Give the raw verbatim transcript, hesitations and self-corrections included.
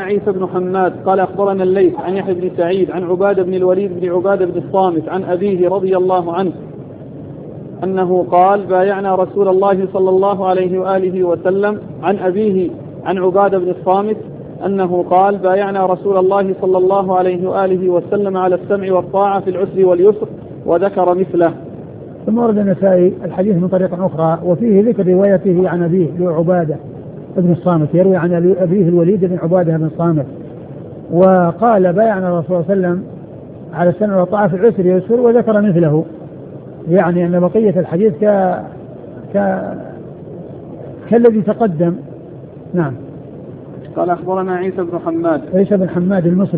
عيسى بن حماد قال أخبرنا الليث عن يحيى بن سعيد عن عبادة بن الوليد بن عبادة بن الصامت عن أبيه رضي الله عنه أنه قال بايعنا رسول الله صلى الله عليه وآله وسلم. عن أبيه عن عبادة بن الصامت أنه قال بايعنا رسول الله صلى الله عليه وآله وسلم على السمع والطاعة في العسر واليسر، وذكر مثله. ثم ورد النسائي الحديث من طريقة أخرى وفيه ذكر روايته عن أبيه لعبادة بن الصامت، يروي عن أبيه الوليد بن عبادة بن الصامت، وقال بايعنا الرسول صلى الله عليه وسلم على السمع والطاعة في العسر واليسر، وذكر مثله، يعني أن بقية الحديث ك... ك... كالذي تقدم. نعم. قال أخبرنا عيسى بن حماد عيسى بن حماد المصري